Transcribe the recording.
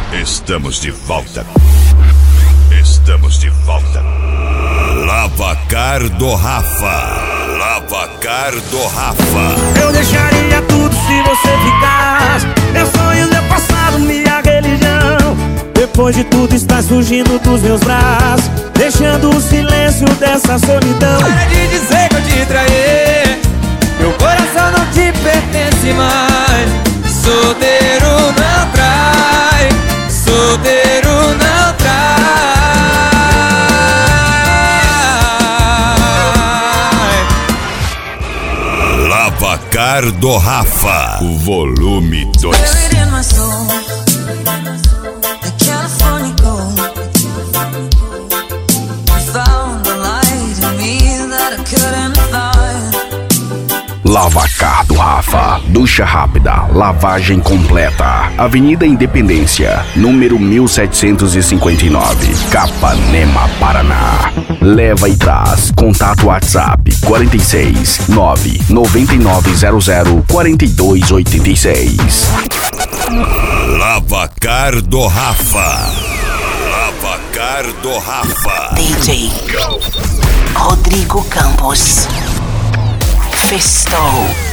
Estamos de volta. Estamos de volta. Lavacar do Rafa. Lavacar do Rafa. Eu deixaria tudo se você ficasse. Meu sonho, meu passado, minha religião. Depois de tudo está surgindo dos meus braços, deixando o silêncio dessa solidão. Para de dizer que eu te traí, meu coração não te pertence mais. Solteiro não trai, solteiro não trai. Lavacar do Rafa, o volume 2. Lavacar do Rafa, ducha rápida, lavagem completa. Avenida Independência, número 1759, Capanema, Paraná. Leva e traz. Contato WhatsApp 46 99900 4286. Lavacar do Rafa. Lavacar do Rafa. DJ Rodrigo Campos. Festou.